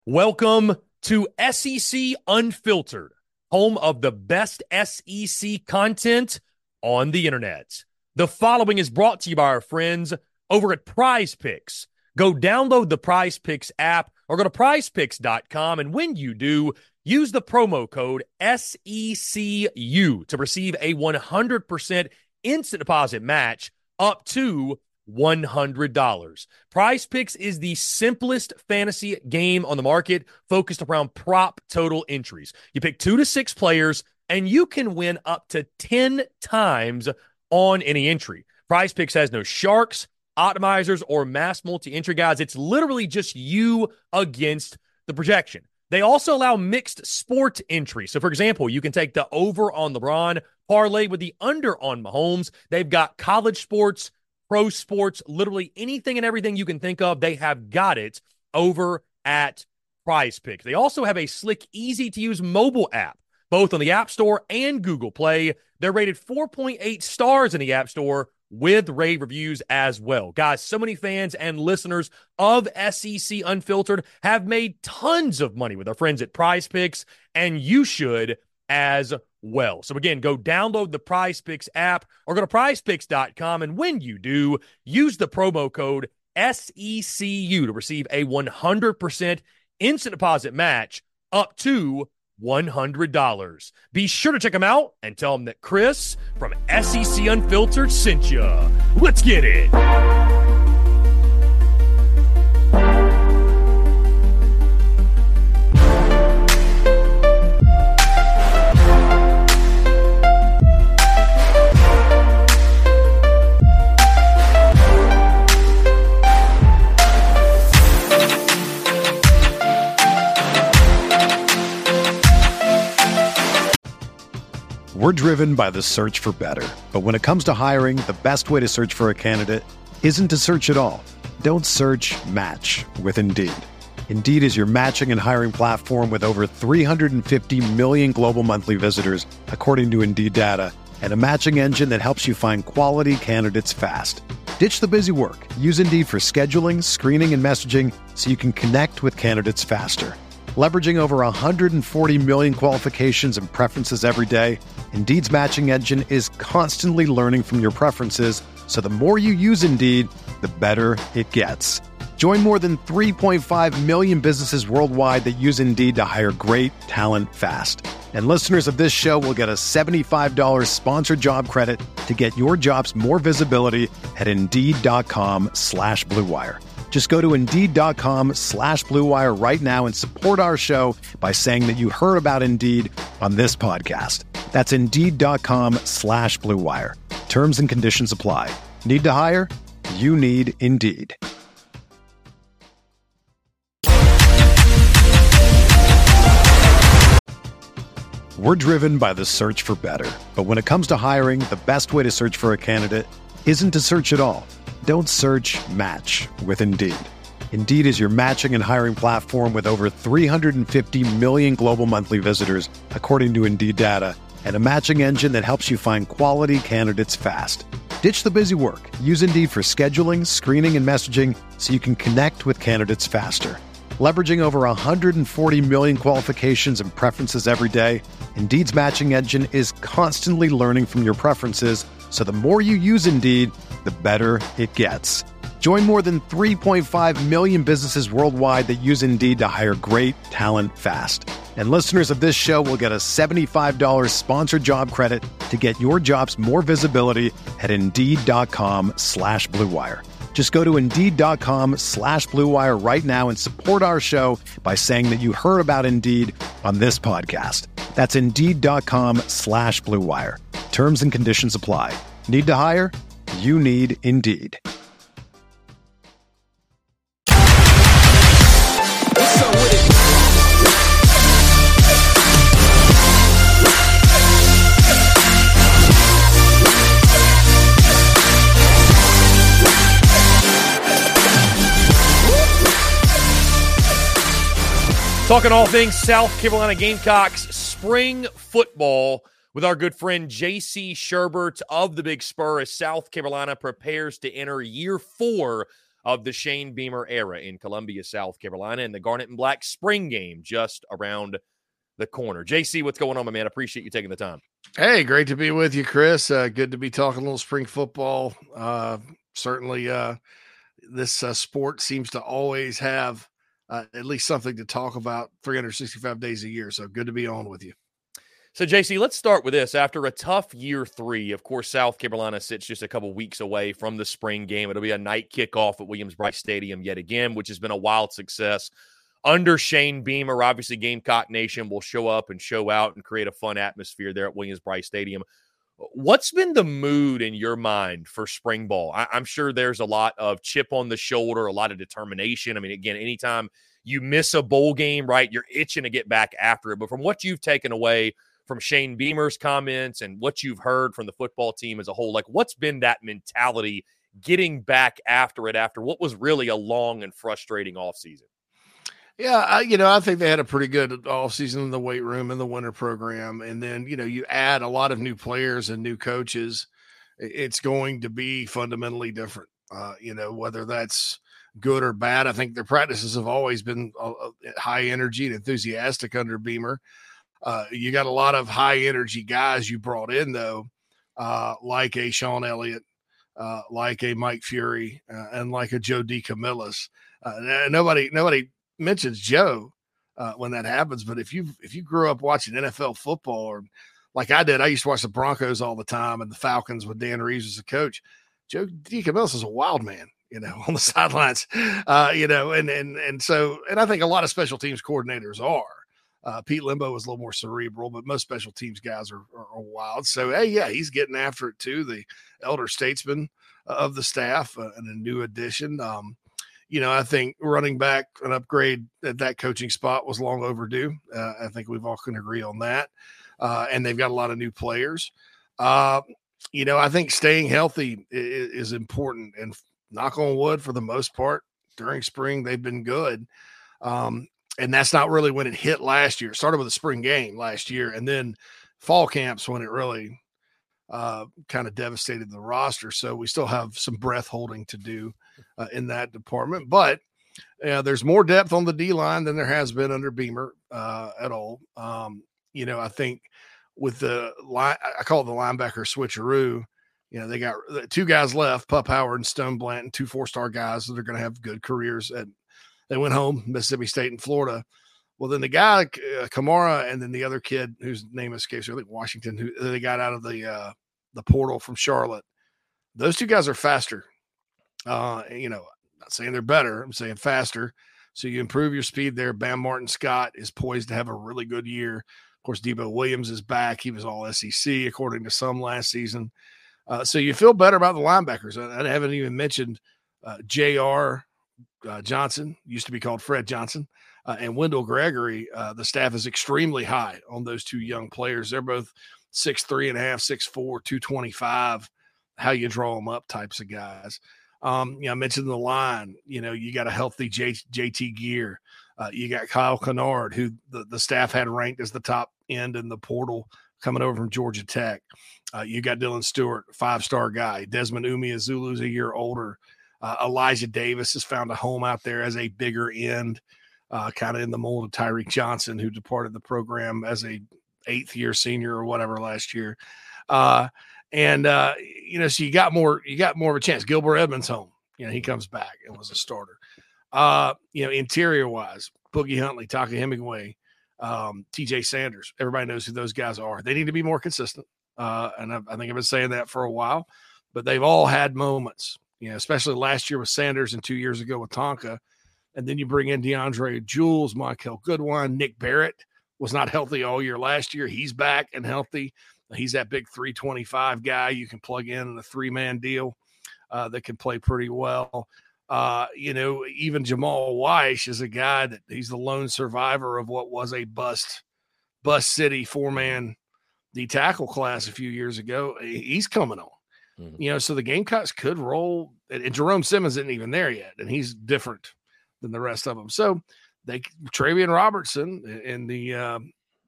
Welcome to SEC Unfiltered, home of the best SEC content on the internet. The following is brought to you by our friends over at Prize Picks. Go download the Prize Picks app or go to prizepicks.com, and when you do, use the promo code SECU to receive a 100% instant deposit match up to $100. Prize Picks is the simplest fantasy game on the market, focused around prop total entries. You pick 2 to 6 players, and you can win up to 10 times on any entry. Prize Picks has no sharks, optimizers, or mass multi-entry guides. It's literally just you against the projection. They also allow mixed sport entry. So, for example, you can take the over on LeBron, parlay with the under on Mahomes. They've got college sports, pro sports, literally anything and everything you can think of, they have got it over at Prize Picks. They also have a slick, easy-to-use mobile app, both on the App Store and Google Play. They're rated 4.8 stars in the App Store with rave reviews as well. Guys, so many fans and listeners of SEC Unfiltered have made tons of money with our friends at Prize Picks, and you should as well. So again, go download the Prize Picks app or go to prizepicks.com, and when you do, use the promo code SECU to receive a 100% instant deposit match up to $100. Be sure to check them out and tell them that Chris from SEC Unfiltered sent you. Let's get it. We're driven by the search for better. But when it comes to hiring, the best way to search for a candidate isn't to search at all. Don't search, match with Indeed. Indeed is your matching and hiring platform with over 350 million global monthly visitors, according to Indeed data, and a matching engine that helps you find quality candidates fast. Ditch the busy work. Use Indeed for scheduling, screening, and messaging so you can connect with candidates faster. Leveraging over 140 million qualifications and preferences every day, Indeed's matching engine is constantly learning from your preferences, so the more you use Indeed, the better it gets. Join more than 3.5 million businesses worldwide that use Indeed to hire great talent fast. And listeners of this show will get a $75 sponsored job credit to get your jobs more visibility at Indeed.com/Blue Wire. Just go to Indeed.com/Blue Wire right now and support our show by saying that you heard about Indeed on this podcast. That's Indeed.com/Blue Wire. Terms and conditions apply. Need to hire? You need Indeed. We're driven by the search for better. But when it comes to hiring, the best way to search for a candidate isn't to search at all. Don't search, match with Indeed. Indeed is your matching and hiring platform with over 350 million global monthly visitors, according to Indeed data, and a matching engine that helps you find quality candidates fast. Ditch the busy work. Use Indeed for scheduling, screening, and messaging so you can connect with candidates faster. Leveraging over 140 million qualifications and preferences every day, Indeed's matching engine is constantly learning from your preferences, so the more you use Indeed, the better it gets. Join more than 3.5 million businesses worldwide that use Indeed to hire great talent fast. And listeners of this show will get a $75 sponsored job credit to get your jobs more visibility at Indeed.com/Blue Wire. Just go to Indeed.com/Blue Wire right now and support our show by saying that you heard about Indeed on this podcast. That's Indeed.com/Blue Wire. Terms and conditions apply. Need to hire? You need Indeed. What's up with it? Talking all things South Carolina Gamecocks spring football with our good friend J.C. Sherbert of the Big Spur as South Carolina prepares to enter year 4 of the Shane Beamer era in Columbia, South Carolina, and the Garnet and Black spring game just around the corner. JC, what's going on, my man? Appreciate you taking the time. Hey, great to be with you, Chris. Good to be talking a little spring football. Certainly, this sport seems to always have at least something to talk about 365 days a year. So good to be on with you. So, JC, let's start with this. After a tough year 3, of course, South Carolina sits just a couple weeks away from the spring game. It'll be a night kickoff at Williams-Brice Stadium yet again, which has been a wild success. Under Shane Beamer, obviously Gamecock Nation will show up and show out and create a fun atmosphere there at Williams-Brice Stadium. What's been the mood in your mind for spring ball? I'm sure there's a lot of chip on the shoulder, a lot of determination. I mean, again, anytime you miss a bowl game, right, you're itching to get back after it. But from what you've taken away from Shane Beamer's comments and what you've heard from the football team as a whole, like what's been that mentality getting back after it after what was really a long and frustrating offseason? Yeah, I think they had a pretty good offseason in the weight room and the winter program. And then, you add a lot of new players and new coaches. It's going to be fundamentally different, whether that's good or bad. I think their practices have always been high energy and enthusiastic under Beamer. You got a lot of high energy guys you brought in, though, like a Sean Elliott, like a Mike Fury, and like a Joe DeCamillis. Nobody mentions Joe when that happens, but if you grew up watching NFL football, or like I did, I used to watch the Broncos all the time and the Falcons with Dan Reeves as a coach. Joe DeCamillis is a wild man, on the sidelines, and I think a lot of special teams coordinators are. Pete Limbo was a little more cerebral, but most special teams guys are wild. So, hey, yeah, he's getting after it too. The elder statesman of the staff and a new addition. I think running back an upgrade at that coaching spot was long overdue. I think we've all can agree on that. And they've got a lot of new players. I think staying healthy is important, and knock on wood, for the most part, during spring, they've been good. And that's not really when it hit last year. It started with a spring game last year, and then fall camps when it really kind of devastated the roster. So we still have some breath holding to do in that department. But there's more depth on the D-line than there has been under Beamer at all. I think with the line, I call it the linebacker switcheroo. They got 2 guys left, Pup Howard and Stone Blanton, 2 4-star guys that are going to have good careers. They went home, Mississippi State and Florida. Well, then the guy, Kamara, and then the other kid whose name escapes me, I think Washington, who they got out of the portal from Charlotte. Those 2 guys are faster. Not saying they're better. I'm saying faster. So you improve your speed there. Bam Martin Scott is poised to have a really good year. Of course, Debo Williams is back. He was all SEC, according to some last season. So you feel better about the linebackers. I haven't even mentioned J.R. Johnson, used to be called Fred Johnson, and Wendell Gregory. The staff is extremely high on those 2 young players. They're both 6'3.5", 6'4", 225, how you draw them up types of guys. I mentioned the line. You got a healthy JT Gear. You got Kyle Kennard, who the staff had ranked as the top end in the portal coming over from Georgia Tech. You got Dylan Stewart, 5-star guy. Desmond Umeozulu's a year older. Elijah Davis has found a home out there as a bigger end, kind of in the mold of Tyreek Johnson, who departed the program as a 8th-year senior or whatever last year. So you got more of a chance. Gilbert Edmonds home. He comes back and was a starter. Interior wise, Boogie Huntley, Taka Hemingway, TJ Sanders, everybody knows who those guys are. They need to be more consistent. And I think I've been saying that for a while, but they've all had moments, especially last year with Sanders and 2 years ago with Tonka. And then you bring in DeAndre Jules, Michael Goodwine, Nick Barrett was not healthy all year last year. He's back and healthy. He's that big 325 guy you can plug in a 3-man deal that can play pretty well. Even Jamal Weish is a guy that he's the lone survivor of what was a bust city 4-man D tackle class a few years ago. He's coming on. Mm-hmm. So the Gamecocks could roll, and Jerome Simmons isn't even there yet, and he's different than the rest of them. So Travian Robertson in the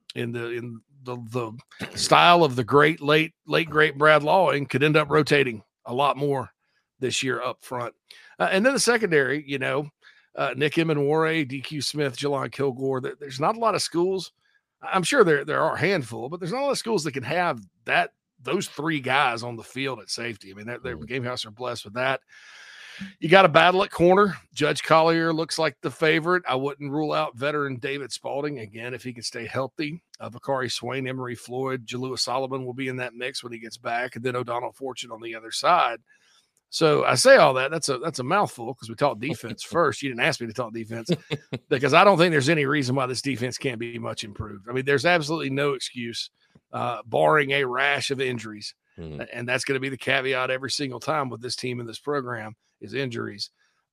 style of the late great Brad Lawing could end up rotating a lot more this year up front. And then the secondary, Nick Emenware, DQ Smith, Jelon Kilgore. There's not a lot of schools. I'm sure there are a handful, but there's not a lot of schools that can have those three guys on the field at safety. I mean, their Gamehouse are blessed with that. You got a battle at corner. Judge Collier looks like the favorite. I wouldn't rule out veteran David Spalding, again, if he can stay healthy. Vakari Swain, Emory Floyd, Jalua Solomon will be in that mix when he gets back, and then O'Donnell Fortune on the other side. So I say all that. That's a mouthful because we talked defense first. You didn't ask me to talk defense because I don't think there's any reason why this defense can't be much improved. I mean, there's absolutely no excuse, barring a rash of injuries. And that's going to be the caveat every single time with this team and this program is injuries.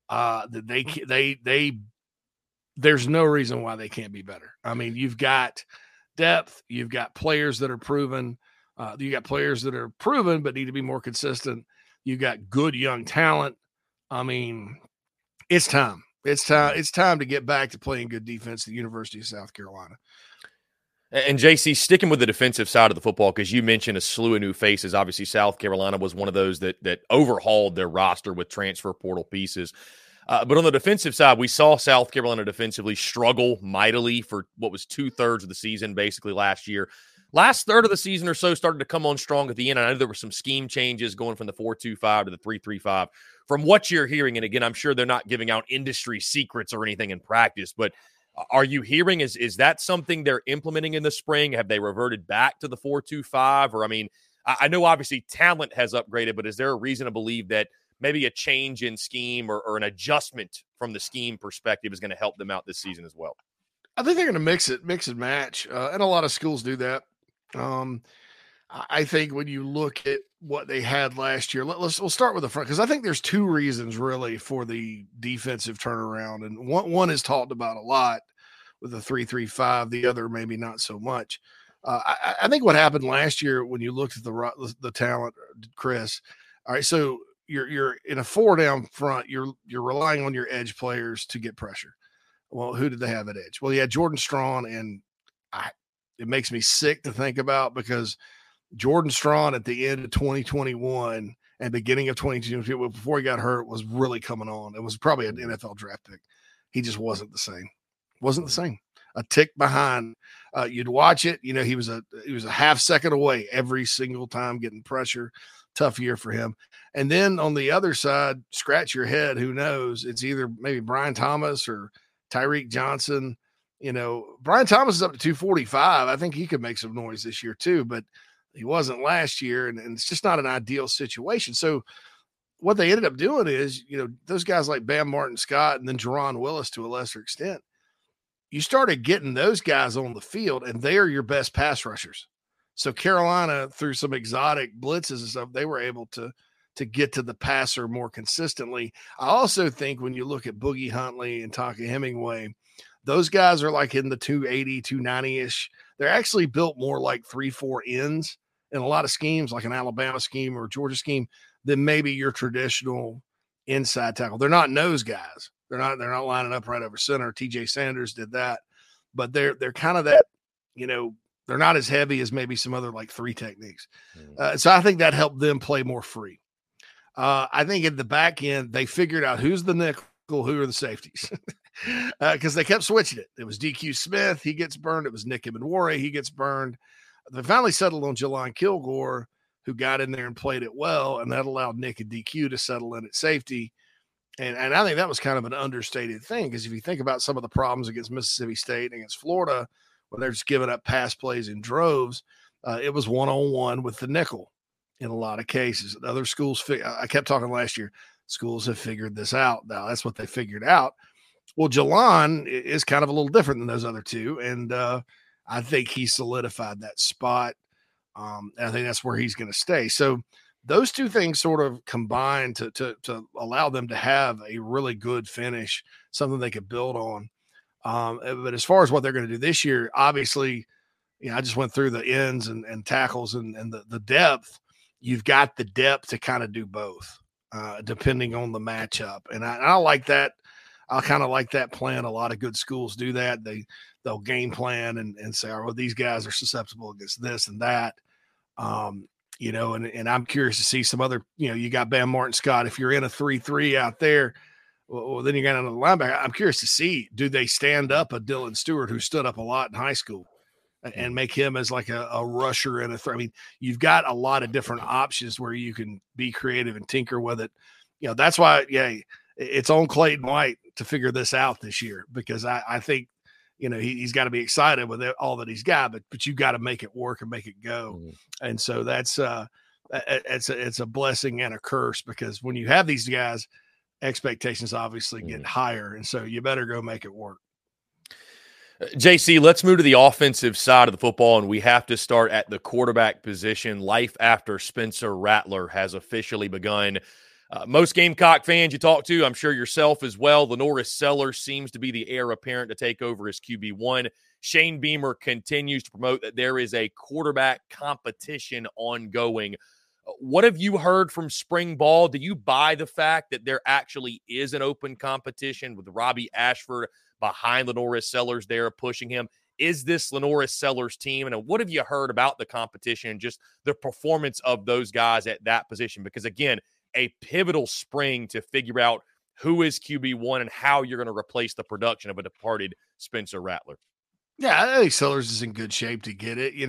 That there's no reason why they can't be better. I mean, you've got depth, you've got players that are proven, but need to be more consistent. You've got good young talent. I mean, it's time. It's time to get back to playing good defense at the University of South Carolina. And JC, sticking with the defensive side of the football, because you mentioned a slew of new faces. Obviously, South Carolina was one of those that overhauled their roster with transfer portal pieces. But on the defensive side, we saw South Carolina defensively struggle mightily for what was 2/3 of the season, basically last year. Last third of the season or so started to come on strong at the end. I know there were some scheme changes going from the 4-2-5 to the 3-3-5. From what you're hearing, and again, I'm sure they're not giving out industry secrets or anything in practice, but are you hearing, is that something they're implementing in the spring? Have they reverted back to the 4-2-5? Or, I mean, I know obviously talent has upgraded, but is there a reason to believe that maybe a change in scheme or an adjustment from the scheme perspective is going to help them out this season as well? I think they're going to mix and match. And a lot of schools do that. I think when you look at what they had last year, we'll start with the front, because I think there's two reasons really for the defensive turnaround. And one is talked about a lot with the 3-3-5, the other maybe not so much. I think what happened last year when you looked at the talent, Chris, all right, so you're in a 4-down front, you're relying on your edge players to get pressure. Well, who did they have at edge? Well, you had Jordan Strawn, and it makes me sick to think about, because Jordan Strawn at the end of 2021 and beginning of 2022, before he got hurt, was really coming on. It was probably an NFL draft pick. He just wasn't the same. Wasn't the same. A tick behind. You'd watch it. He was a half second away every single time getting pressure. Tough year for him. And then on the other side, scratch your head. Who knows? It's either maybe Brian Thomas or Tyreek Johnson. Brian Thomas is up to 245. I think he could make some noise this year too, but he wasn't last year, and it's just not an ideal situation. So what they ended up doing is, those guys like Bam Martin Scott and then Jerron Willis to a lesser extent, you started getting those guys on the field, and they are your best pass rushers. So Carolina, through some exotic blitzes and stuff, they were able to get to the passer more consistently. I also think when you look at Boogie Huntley and Taka Hemingway, those guys are like in the 280, 290-ish. They're actually built more like 3-4 ends in a lot of schemes, like an Alabama scheme or a Georgia scheme, than maybe your traditional inside tackle. They're not nose guys. They're not lining up right over center. TJ Sanders did that, but they're kind of that, they're not as heavy as maybe some other like 3 techniques. So I think that helped them play more free. I think at the back end, they figured out who's the nickel, who are the safeties, because they kept switching it. It was DQ Smith. He gets burned. It was Nick Emenware. He gets burned. They finally settled on Jelon Kilgore, who got in there and played it well, and that allowed Nick and DQ to settle in at safety. And I think that was kind of an understated thing, because if you think about some of the problems against Mississippi State and against Florida, when they're just giving up pass plays in droves, it was one-on-one with the nickel in a lot of cases. Other schools, I kept talking last year, schools have figured this out. Now that's what they figured out. Well, Jelon is kind of a little different than those other two, and I think he solidified that spot. And I think that's where he's going to stay. So those two things sort of combined to allow them to have a really good finish, something they could build on. But as far as what they're going to do this year, obviously, I just went through the ends and tackles and the depth. You've got the depth to kind of do both, depending on the matchup. And I like that. I kind of like that plan. A lot of good schools do that. They'll game plan and say, oh, well, these guys are susceptible against this and that. And I'm curious to see some other, you got Bam Martin Scott. If you're in a 3-3 out there, well, then you got another linebacker. I'm curious to see, do they stand up a Dylan Stewart who stood up a lot in high school and make him as like a rusher and I mean, you've got a lot of different options where you can be creative and tinker with it. That's why, it's on Clayton White to figure this out this year, because I think, he's got to be excited with all that he's got, but you got to make it work and make it go. And so that's it's a blessing and a curse, because when you have these guys, expectations obviously get higher. And so you better go make it work. JC, let's move to the offensive side of the football, and we have to start at the quarterback position. Life after Spencer Rattler has officially begun. Most Gamecock fans you talk to, I'm sure yourself as well, LaNorris Sellers seems to be the heir apparent to take over as QB1. Shane Beamer continues to promote that there is a quarterback competition ongoing. What have you heard from spring ball? Do you buy the fact that there actually is an open competition with Robbie Ashford behind LaNorris Sellers there pushing him? Is this LaNorris Sellers team? And what have you heard about the competition, just the performance of those guys at that position? Because, again, a pivotal spring to figure out who is QB1 and how you're going to replace the production of a departed Spencer Rattler. Yeah, I think Sellers is in good shape to get it.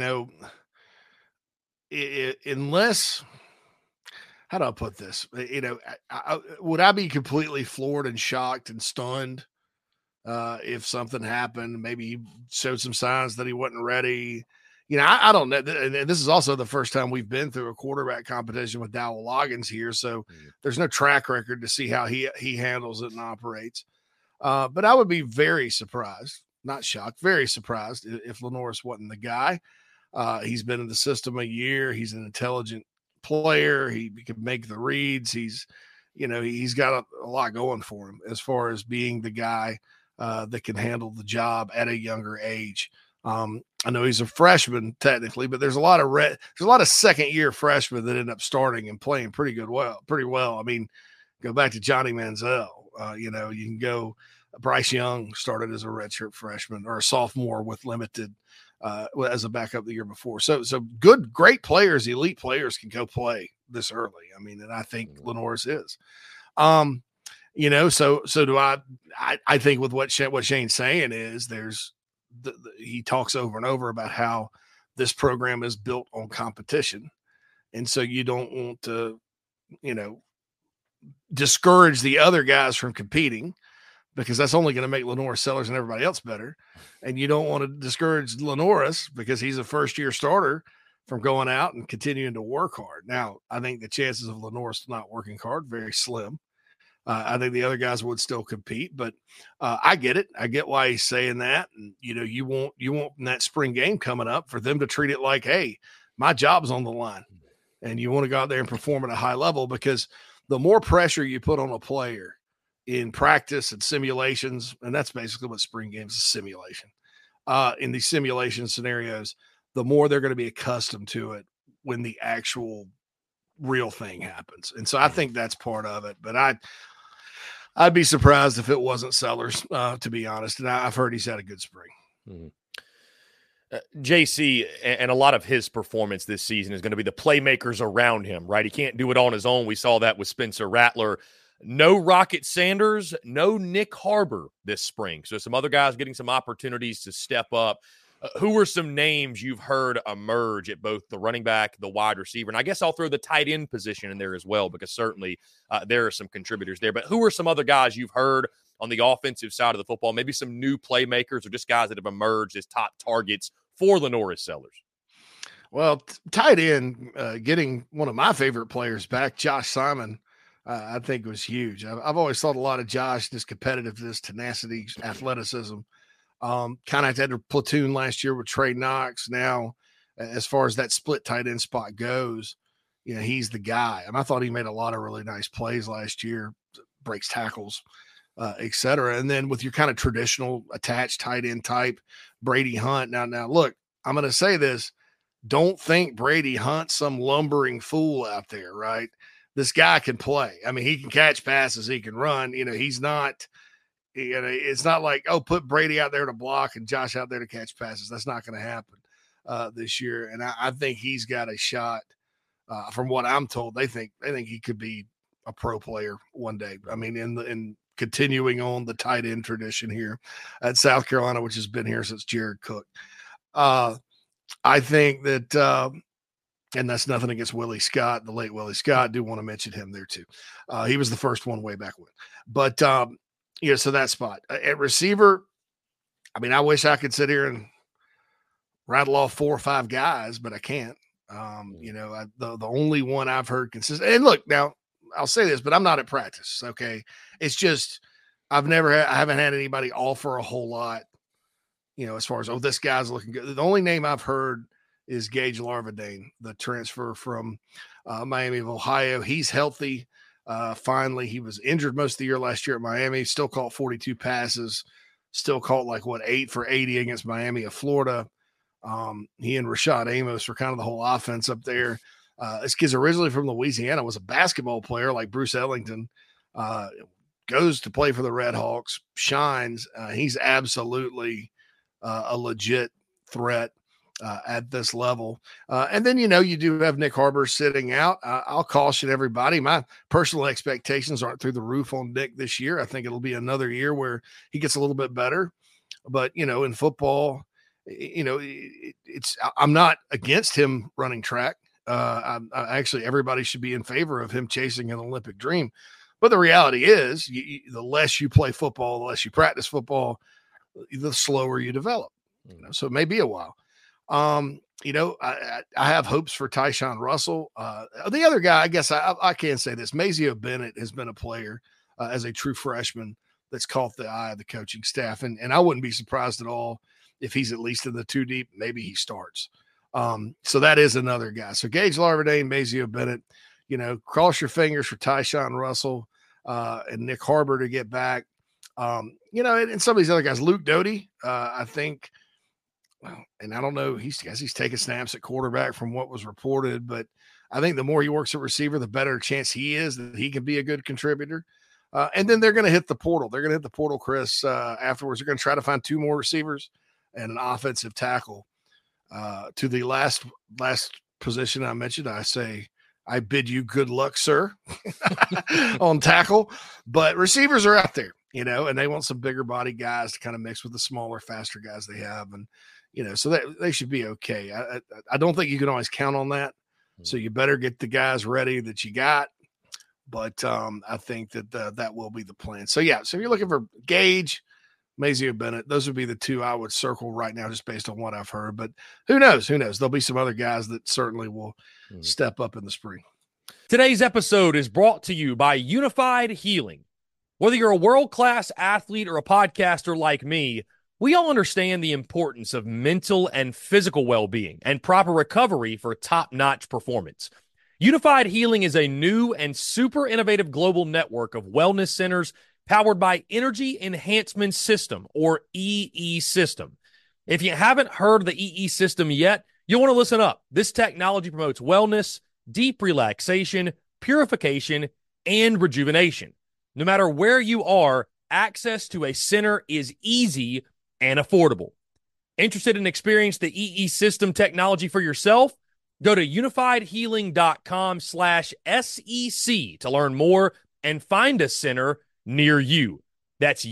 Unless, how do I put this? Would I be completely floored and shocked and stunned if something happened? Maybe he showed some signs that he wasn't ready. I don't know. And this is also the first time we've been through a quarterback competition with Dowell Loggins here. So there's no track record to see how he handles it and operates. But I would be very surprised, not shocked, very surprised if LaNorris wasn't the guy. He's been in the system a year. He's an intelligent player. He can make the reads. He's got a lot going for him as far as being the guy that can handle the job at a younger age. I know he's a freshman technically, but there's a lot of second-year freshmen that end up starting and playing pretty well. I mean, go back to Johnny Manziel. You can go. Bryce Young started as a redshirt freshman or a sophomore with limited as a backup the year before. So great players, elite players can go play this early. I mean, and I think LaNorris is. So do I. I think with what Shane's saying is there's. He talks over and over about how this program is built on competition. And so you don't want to, discourage the other guys from competing, because that's only going to make LaNorris Sellers and everybody else better. And you don't want to discourage LaNorris because he's a first-year starter from going out and continuing to work hard. Now, I think the chances of LaNorris not working hard, very slim. I think the other guys would still compete, but I get it. I get why he's saying that. And, you want in that spring game coming up for them to treat it like, hey, my job's on the line. And you want to go out there and perform at a high level, because the more pressure you put on a player in practice and simulations, and that's basically what spring games is, simulation. In these simulation scenarios, the more they're going to be accustomed to it when the actual real thing happens. And so I think that's part of it. But I'd be surprised if it wasn't Sellers, to be honest. And I've heard he's had a good spring. JC, and a lot of his performance this season is going to be the playmakers around him, right? He can't do it on his own. We saw that with Spencer Rattler. No Rocket Sanders, no Nick Harbor this spring. So some other guys getting some opportunities to step up. Who are some names you've heard emerge at both the running back, the wide receiver? And I guess I'll throw the tight end position in there as well, because certainly there are some contributors there. But who are some other guys you've heard on the offensive side of the football, maybe some new playmakers or just guys that have emerged as top targets for LaNorris Sellers? Well, tight end, getting one of my favorite players back, Josh Simon, I think was huge. I've always thought a lot of Josh, this competitiveness, tenacity, athleticism. Kind of had a platoon last year with Trey Knox. Now, as far as that split tight end spot goes, he's the guy. And I thought he made a lot of really nice plays last year, breaks tackles, et cetera. And then with your kind of traditional attached tight end type, Brady Hunt. Now look, I'm going to say this. Don't think Brady Hunt's some lumbering fool out there, right? This guy can play. I mean, he can catch passes. He can run. He's not – it's not like, put Brady out there to block and Josh out there to catch passes. That's not going to happen this year. And I think he's got a shot From what I'm told, they think he could be a pro player one day. I mean, in continuing on the tight end tradition here at South Carolina, which has been here since Jared Cook. I think that, and that's nothing against Willie Scott, the late Willie Scott. I do want to mention him there too. He was the first one way back when. But, so that spot. At receiver, I mean, I wish I could sit here and rattle off 4 or 5 guys, but I can't. The only one I've heard consistent. And look, now I'll say this, but I'm not at practice. Okay. It's just, I haven't had anybody offer a whole lot, as far as, this guy's looking good. The only name I've heard is Gage Larvadain, the transfer from Miami of Ohio. He's healthy. Finally, he was injured most of the year last year at Miami, still caught 42 passes, still caught 8 for 80 against Miami of Florida. He and Rashad Amos were kind of the whole offense up there. This kid's originally from Louisiana, was a basketball player like Bruce Ellington, goes to play for the Red Hawks, shines. He's absolutely a legit threat at this level. And then, you do have Nick Harbor sitting out. I'll caution everybody. My personal expectations aren't through the roof on Nick this year. I think it'll be another year where he gets a little bit better. But, in football, I'm not against him running track. Actually, everybody should be in favor of him chasing an Olympic dream. But the reality is, the less you play football, the less you practice football, the slower you develop. So it may be a while. I have hopes for Tyshawn Russell. The other guy, I guess I can say this, Mazeo Bennett has been a player as a true freshman that's caught the eye of the coaching staff. And I wouldn't be surprised at all if he's at least in the 2 deep, maybe he starts. So that is another guy. So Gage Larvadain, Mazeo Bennett, cross your fingers for Tyshawn Russell and Nick Harbor to get back. And some of these other guys, Luke Doty, I think, and I don't know, he's taking snaps at quarterback from what was reported, but I think the more he works at receiver, the better chance he is that he can be a good contributor. And then they're going to hit the portal. They're going to hit the portal, Chris, afterwards. They're going to try to find 2 more receivers and an offensive tackle. To the last position I mentioned, I say, I bid you good luck, sir, on tackle. But receivers are out there, and they want some bigger body guys to kind of mix with the smaller, faster guys they have. And, so that they should be okay. I don't think you can always count on that. So you better get the guys ready that you got. But I think that that will be the plan. So, so if you're looking for Gage, Mazeo Bennett, those would be the 2 I would circle right now just based on what I've heard. But who knows? There'll be some other guys that certainly will step up in the spring. Today's episode is brought to you by Unified Healing. Whether you're a world-class athlete or a podcaster like me, we all understand the importance of mental and physical well-being and proper recovery for top-notch performance. Unified Healing is a new and super innovative global network of wellness centers powered by Energy Enhancement System, or EE System. If you haven't heard of the EE System yet, you'll want to listen up. This technology promotes wellness, deep relaxation, purification, and rejuvenation. No matter where you are, access to a center is easy and affordable. Interested in experiencing the EE System technology for yourself? Go to unifiedhealing.com/SEC to learn more and find a center near you. That's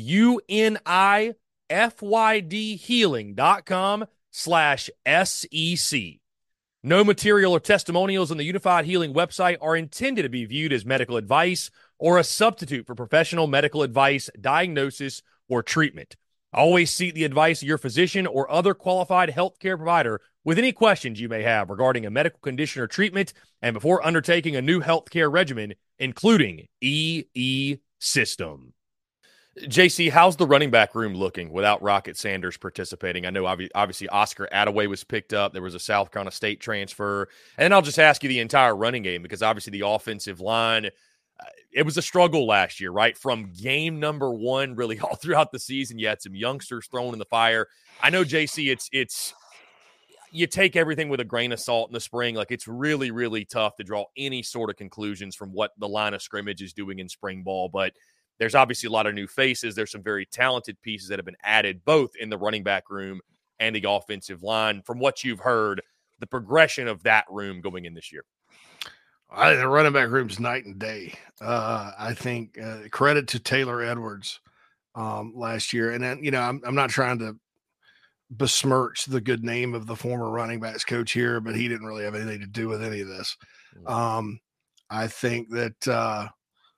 UNIFYDhealing.com/SEC. No material or testimonials on the Unified Healing website are intended to be viewed as medical advice or a substitute for professional medical advice, diagnosis, or treatment. Always seek the advice of your physician or other qualified healthcare provider with any questions you may have regarding a medical condition or treatment and before undertaking a new healthcare regimen, including EE System. JC, how's the running back room looking without Rocket Sanders participating? I know obviously Oscar Attaway was picked up. There was a South Carolina State transfer. And then I'll just ask you the entire running game because obviously the offensive line, it was a struggle last year, right? From game number 1, really all throughout the season, you had some youngsters thrown in the fire. I know, JC, it's you take everything with a grain of salt in the spring. Like, it's really, really tough to draw any sort of conclusions from what the line of scrimmage is doing in spring ball. But there's obviously a lot of new faces. There's some very talented pieces that have been added both in the running back room and the offensive line. From what you've heard, the progression of that room going in this year. I think the running back room's night and day. I think credit to Taylor Edwards last year. And then, I'm not trying to besmirch the good name of the former running backs coach here, but he didn't really have anything to do with any of this. I think that,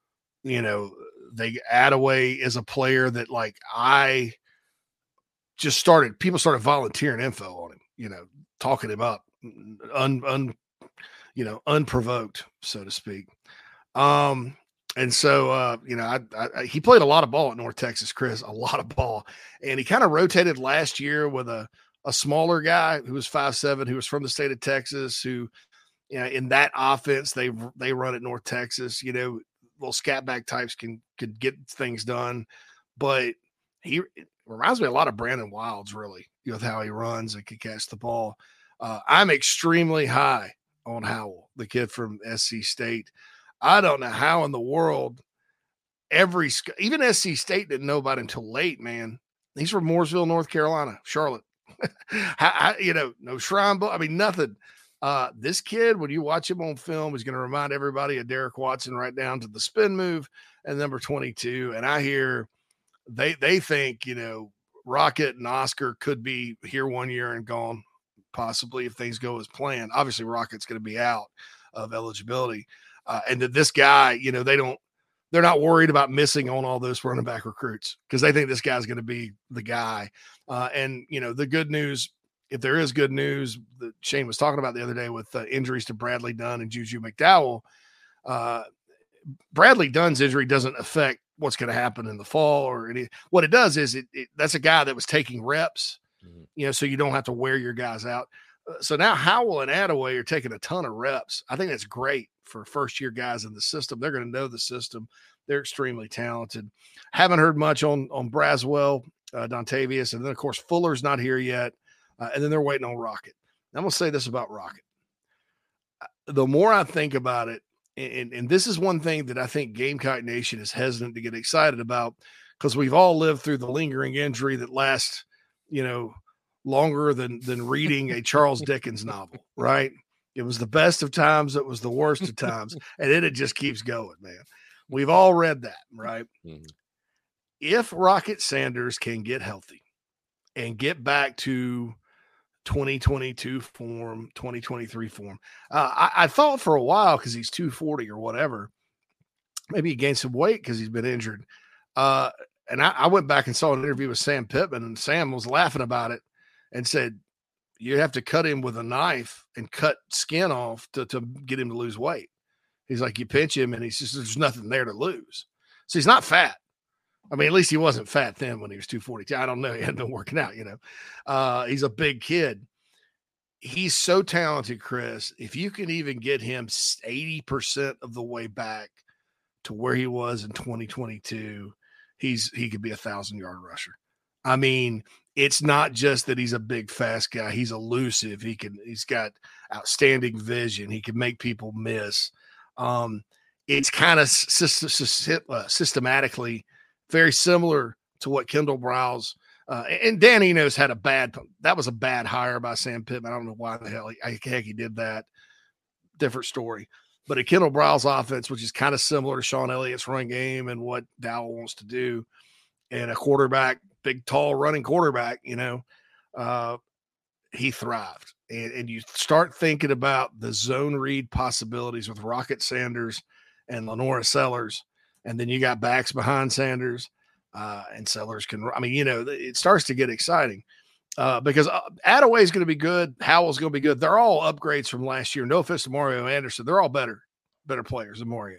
Attaway is a player that I just people started volunteering info on him, talking him up unprovoked, so to speak. And so, he played a lot of ball at North Texas, Chris, a lot of ball. And he kind of rotated last year with a smaller guy who was 5'7", who was from the state of Texas, who, in that offense, they run at North Texas, little scat back types could get things done. But he reminds me a lot of Brandon Wilds, really, with how he runs and can catch the ball. I'm extremely high on Howell, the kid from SC State. I don't know how in the world even SC State didn't know about him until late, man. He's from Mooresville, North Carolina, Charlotte. No Shrine Bowl. I mean, nothing. This kid, when you watch him on film, is going to remind everybody of Derek Watson right down to the spin move and number 22. And I hear they think, Rocket and Oscar could be here 1 year and gone, possibly, if things go as planned. Obviously, Rocket's going to be out of eligibility. And that this guy, they're not worried about missing on all those running back recruits because they think this guy's going to be the guy. And the good news, if there is good news that Shane was talking about the other day with injuries to Bradley Dunn and Juju McDowell, Bradley Dunn's injury doesn't affect what's going to happen in the fall or any. What it does is that's a guy that was taking reps, so you don't have to wear your guys out. So now Howell and Attaway are taking a ton of reps. I think that's great for first-year guys in the system. They're going to know the system. They're extremely talented. Haven't heard much on Braswell, Dontavius, and then, of course, Fuller's not here yet, and then they're waiting on Rocket. I'm going to say this about Rocket. The more I think about it, and this is one thing that I think Gamecock Nation is hesitant to get excited about because we've all lived through the lingering injury that lasts, longer than reading a Charles Dickens novel, right? It was the best of times. It was the worst of times. And then it just keeps going, man. We've all read that, right? Mm-hmm. If Rocket Sanders can get healthy and get back to 2022 form, 2023 form, I thought for a while, because he's 240 or whatever, maybe he gained some weight because he's been injured. And I went back and saw an interview with Sam Pittman, and Sam was laughing about it and said, you have to cut him with a knife and cut skin off to get him to lose weight. He's like, you pinch him and there's nothing there to lose. So he's not fat. I mean, at least he wasn't fat then when he was 242. I don't know. He hadn't been working out, he's a big kid. He's so talented, Chris. If you can even get him 80% of the way back to where he was in 2022, he could be 1,000-yard rusher. I mean, it's not just that he's a big, fast guy. He's elusive. He's got outstanding vision. He can make people miss. It's kind of systematically very similar to what Kendall Browse and Dan Enos had that was a bad hire by Sam Pittman. I don't know why the hell he did that. Different story. But a Kendall Browse offense, which is kind of similar to Sean Elliott's run game and what Dowell wants to do, and a quarterback, big, tall, running quarterback, he thrived. And you start thinking about the zone read possibilities with Rocket Sanders and Lenora Sellers, and then you got backs behind Sanders, and Sellers can – it starts to get exciting because Attaway is going to be good. Howell's going to be good. They're all upgrades from last year. No offense to Mario Anderson. They're all better players than Mario.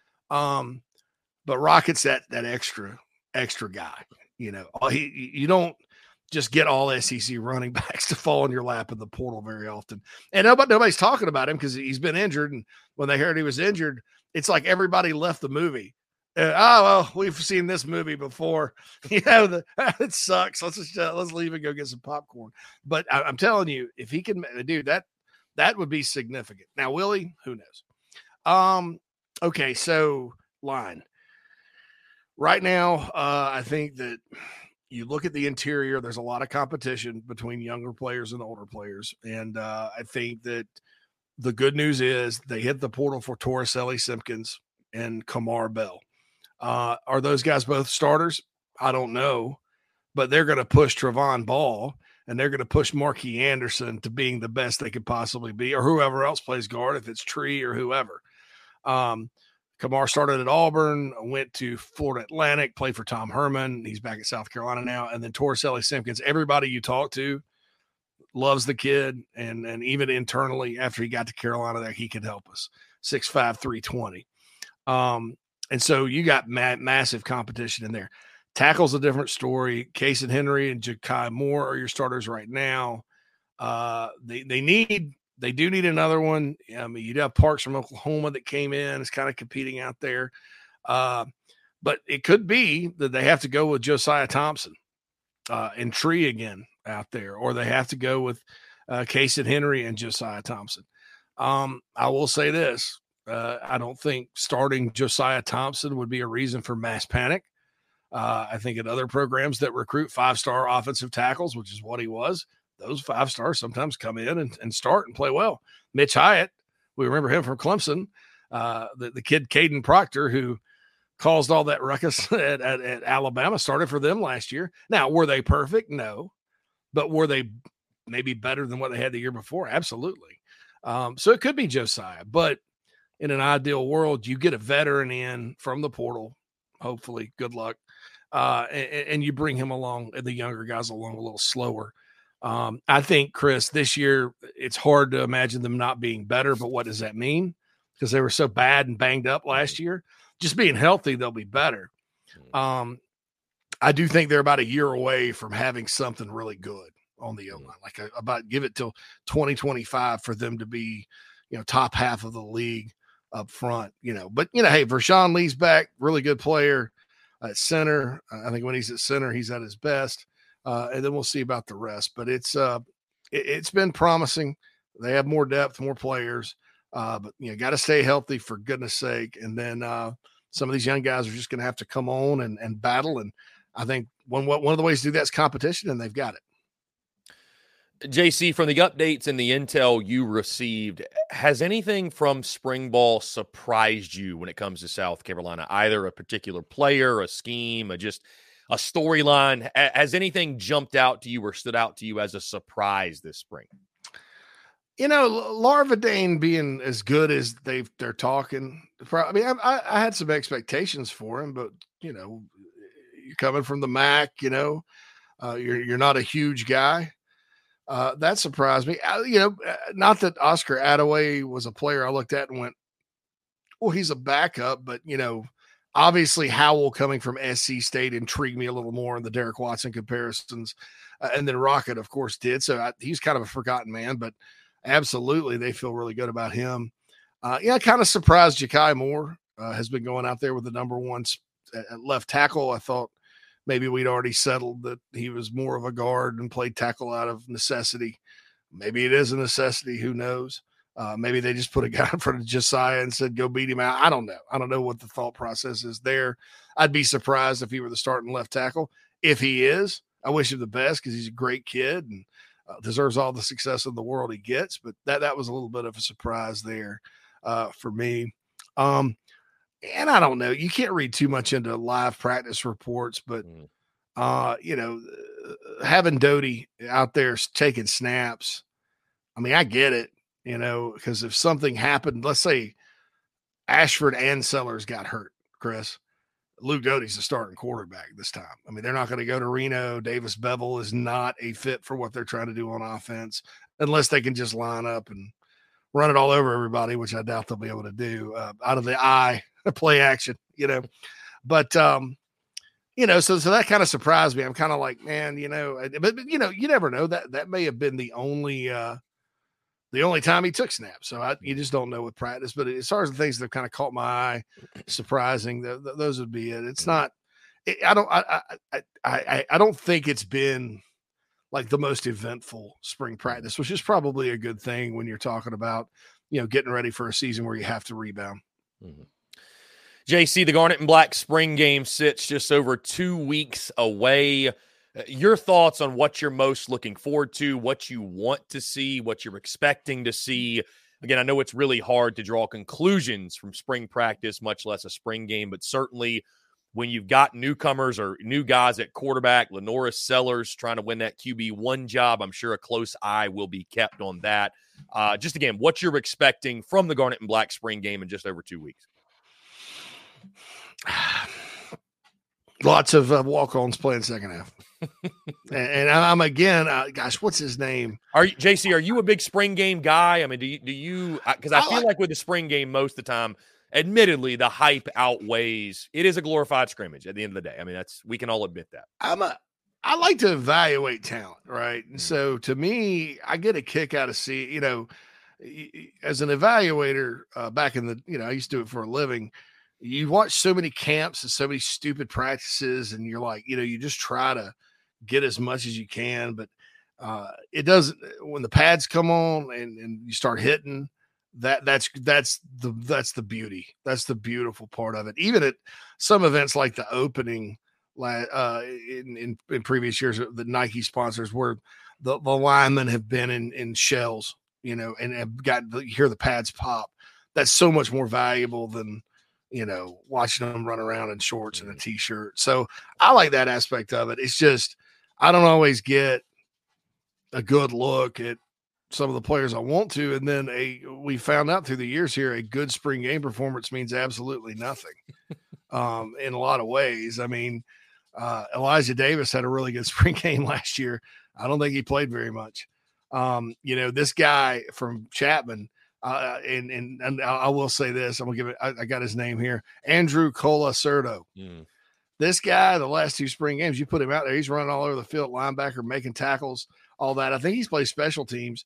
But Rocket's that extra guy. You don't just get all SEC running backs to fall in your lap in the portal very often. And nobody's talking about him because he's been injured. And when they heard he was injured, it's like everybody left the movie. We've seen this movie before. It sucks. Let's leave and go get some popcorn. But I'm telling you, if he can do that, that would be significant. Now, Willie, who knows? Okay, so line. Right now, I think that you look at the interior, there's a lot of competition between younger players and older players. And I think that the good news is they hit the portal for Torricelli Simpkins and Kamar Bell. Are those guys both starters? I don't know, but they're going to push Trevon Ball, and they're going to push Marquis Anderson to being the best they could possibly be, or whoever else plays guard, if it's Tree or whoever. Kamar started at Auburn, went to Florida Atlantic, played for Tom Herman. He's back at South Carolina now. And then Torricelli Simpkins, everybody you talk to loves the kid. And even internally, after he got to Carolina there, he could help us. 6'5", 320. And so you got massive competition in there. Tackle's a different story. Casey Henry and Ja'Kai Moore are your starters right now. They do need another one. I mean, you'd have Parks from Oklahoma that came in, is kind of competing out there. But it could be that they have to go with Josiah Thompson and Tree again out there, or they have to go with Casey Henry and Josiah Thompson. I will say this. I don't think starting Josiah Thompson would be a reason for mass panic. I think in other programs that recruit 5-star offensive tackles, which is what he was, those 5 stars sometimes come in and start and play well. Mitch Hyatt, we remember him from Clemson, the kid Caden Proctor, who caused all that ruckus at Alabama, started for them last year. Now, were they perfect? No. But were they maybe better than what they had the year before? Absolutely. So it could be Josiah. But in an ideal world, you get a veteran in from the portal, hopefully, good luck, and you bring him along, and the younger guys along a little slower. I think, Chris, this year it's hard to imagine them not being better, but what does that mean? Because they were so bad and banged up last year. Just being healthy, they'll be better. I do think they're about a year away from having something really good on the O-line. Like about give it till 2025 for them to be, top half of the league up front. But hey, Vershawn Lee's back, really good player at center. I think when he's at center, he's at his best. And then we'll see about the rest. But it's been promising. They have more depth, more players. But got to stay healthy for goodness sake. And then some of these young guys are just going to have to come on and battle. And I think one of the ways to do that is competition, and they've got it. JC, from the updates and the intel you received, has anything from spring ball surprised you when it comes to South Carolina? Either a particular player, a scheme, or just a storyline? Has anything jumped out to you or stood out to you as a surprise this spring? Larvadain being as good as they're talking. I mean, I had some expectations for him, but you're coming from the MAC. You're not a huge guy. That surprised me. Not that Oscar Attaway was a player I looked at and went, well, he's a backup, but obviously Howell coming from SC State intrigued me a little more in the Derek Watson comparisons. And then Rocket, of course, did. So he's kind of a forgotten man, but absolutely they feel really good about him. Kind of surprised Ja'Kai Moore has been going out there with the number one at left tackle. I thought maybe we'd already settled that he was more of a guard and played tackle out of necessity. Maybe it is a necessity. Who knows? Maybe they just put a guy in front of Josiah and said, go beat him out. I don't know. I don't know what the thought process is there. I'd be surprised if he were the starting left tackle. If he is, I wish him the best because he's a great kid and deserves all the success in the world he gets. But that was a little bit of a surprise there for me. And I don't know. You can't read too much into live practice reports, but, having Doty out there taking snaps, I mean, I get it, because if something happened, let's say Ashford and Sellers got hurt, Chris, Luke Doty's the starting quarterback this time. I mean, they're not going to go to Reno. Davis Bevel is not a fit for what they're trying to do on offense unless they can just line up and run it all over everybody, which I doubt they'll be able to do out of the eye play action, but, so that kind of surprised me. I'm kind of like, man, but you never know that may have been the only time he took snaps. So you just don't know with practice, but as far as the things that kind of caught my eye, surprising, those would be it. It's not, I don't think it's been like the most eventful spring practice, which is probably a good thing when you're talking about, getting ready for a season where you have to rebound. Mm-hmm. JC, the Garnet and Black spring game sits just over 2 weeks away. Your thoughts on what you're most looking forward to, what you want to see, what you're expecting to see again, I know it's really hard to draw conclusions from spring practice, much less a spring game, but certainly when you've got newcomers or new guys at quarterback, LaNorris Sellers trying to win that QB1 job, I'm sure a close eye will be kept on that. Just again, what you're expecting from the Garnet and Black spring game in just over 2 weeks. Lots of walk-ons playing second half. and I'm again, gosh, what's his name? JC, are you a big spring game guy? I mean, do you, because I feel like with the spring game most of the time, admittedly, the hype outweighs. It is a glorified scrimmage at the end of the day. I mean, we can all admit that. I like to evaluate talent, right? And so to me, I get a kick out of seeing, as an evaluator back in the, I used to do it for a living. You watch so many camps and so many stupid practices, and you're like, you just try to get as much as you can, but it doesn't. When the pads come on and you start hitting, that's the beauty. That's the beautiful part of it. Even at some events like the opening in previous years, the Nike sponsors, where the linemen have been in shells, and have gotten to hear the pads pop. That's so much more valuable than watching them run around in shorts and a t-shirt. So I like that aspect of it. It's just, I don't always get a good look at some of the players I want to. And then we found out through the years here, a good spring game performance means absolutely nothing in a lot of ways. I mean, Elijah Davis had a really good spring game last year. I don't think he played very much. This guy from Chapman, and I will say this, I'm gonna give it. I got his name here, Andrew Colasurdo. This guy, the last 2 spring games, you put him out there, he's running all over the field, linebacker, making tackles, all that. I think he's played special teams.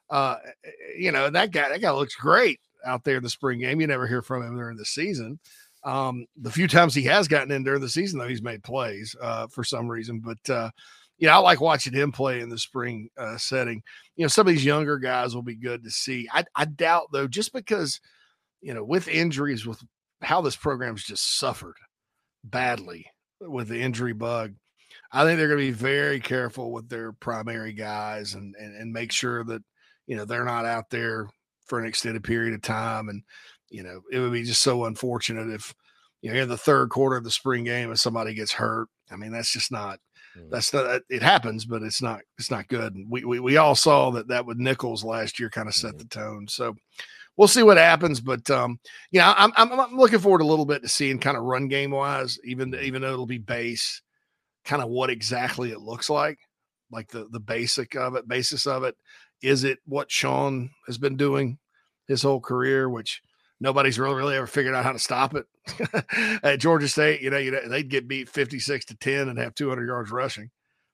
That guy looks great out there in the spring game. You never hear from him during the season. The few times he has gotten in during the season, though, he's made plays for some reason. But I like watching him play in the spring setting. Some of these younger guys will be good to see. I doubt, though, just because, with injuries, with how this program's just suffered badly with the injury bug, I think they're going to be very careful with their primary guys and make sure that, they're not out there for an extended period of time. And, it would be just so unfortunate if, in the third quarter of the spring game, if somebody gets hurt. I mean, that's just not. That's not. It happens, but it's not good. And we all saw that with Nichols last year kind of set the tone. So we'll see what happens. But I'm looking forward a little bit to seeing kind of run game wise, even though it'll be base, kind of what exactly it looks like the basis of it. Is it what Sean has been doing his whole career, which nobody's really ever figured out how to stop it. At Georgia State, they'd get beat 56-10 and have 200 yards rushing,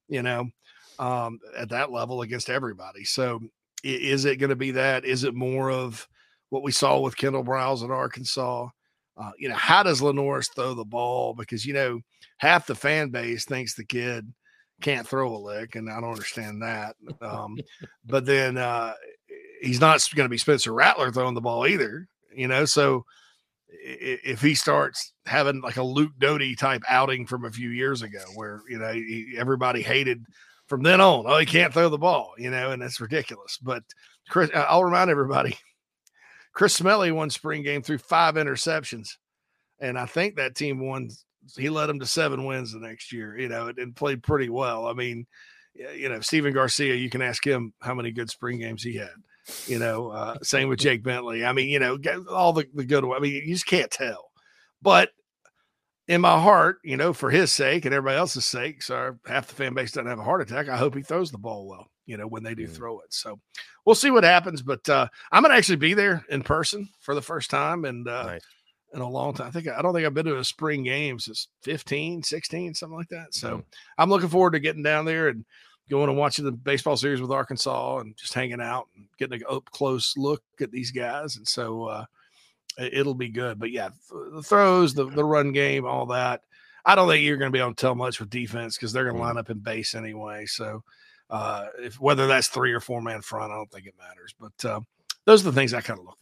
at that level against everybody. So is it going to be that? Is it more of what we saw with Kendall Briles at Arkansas? How does LaNorris throw the ball? Because, half the fan base thinks the kid can't throw a lick, and I don't understand that. But then he's not going to be Spencer Rattler throwing the ball either. So if he starts having like a Luke Doty type outing from a few years ago where, everybody hated from then on, he can't throw the ball, and that's ridiculous. But Chris, I'll remind everybody, Chris Smelley won spring game through 5 interceptions. And I think that team won. He led them to 7 wins the next year, and played pretty well. I mean, Steven Garcia, you can ask him how many good spring games he had. Same with Jake Bentley. I mean, all the good one. I mean, you just can't tell. But in my heart, for his sake and everybody else's sake, so half the fan base doesn't have a heart attack. I hope he throws the ball well, when they do throw it. So we'll see what happens. But I'm going to actually be there in person for the first time. And nice. In a long time. I don't think I've been to a spring game since 15, 16, something like that. So I'm looking forward to getting down there and going and watching the baseball series with Arkansas and just hanging out and getting a up close look at these guys. And so it'll be good. But yeah, the throws, the run game, all that. I don't think you're going to be able to tell much with defense because they're going to line up in base anyway. So whether that's 3 or 4 man front, I don't think it matters. But those are the things I kind of look for.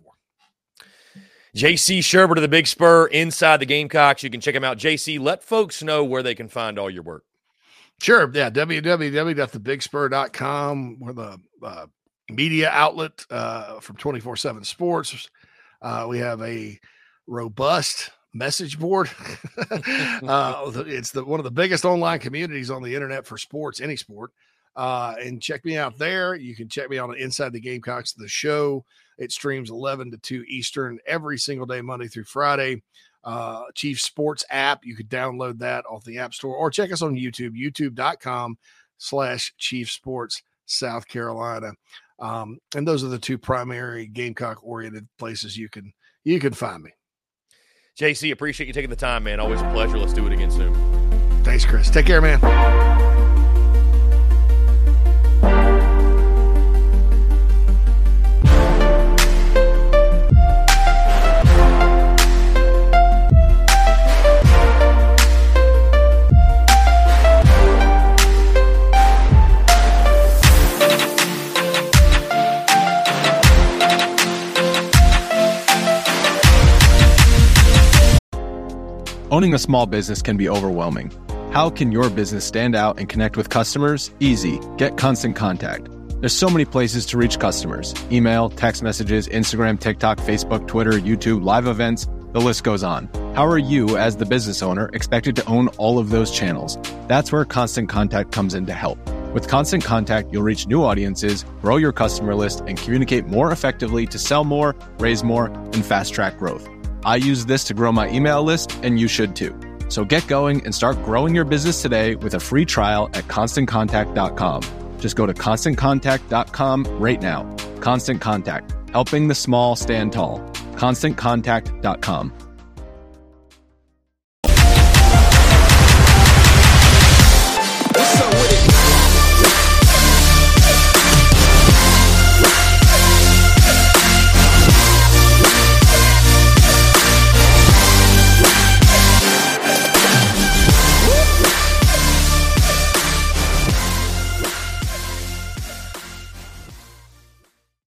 JC Shurburtt of the Big Spur inside the Gamecocks. You can check him out. JC, let folks know where they can find all your work. Sure. Yeah. www.thebigspur.com. We're the media outlet from 24/7 Sports. We have a robust message board. It's one of the biggest online communities on the internet for sports, any sport. And check me out there. You can check me out on Inside the Gamecocks, the show. It streams 11 to 2 Eastern every single day, Monday through Friday. Chief Sports app. You could download that off the App Store or check us on YouTube, youtube.com/Chief Sports South Carolina. And those are the two primary Gamecock oriented places you can find me. JC, appreciate you taking the time, man. Always a pleasure. Let's do it again soon. Thanks, Chris. Take care, man. Owning a small business can be overwhelming. How can your business stand out and connect with customers? Easy. Get Constant Contact. There's so many places to reach customers. Email, text messages, Instagram, TikTok, Facebook, Twitter, YouTube, live events, the list goes on. How are you, as the business owner, expected to own all of those channels? That's where Constant Contact comes in to help. With Constant Contact, you'll reach new audiences, grow your customer list, and communicate more effectively to sell more, raise more, and fast-track growth. I use this to grow my email list, and you should too. So get going and start growing your business today with a free trial at ConstantContact.com. Just go to ConstantContact.com right now. Constant Contact, helping the small stand tall. ConstantContact.com.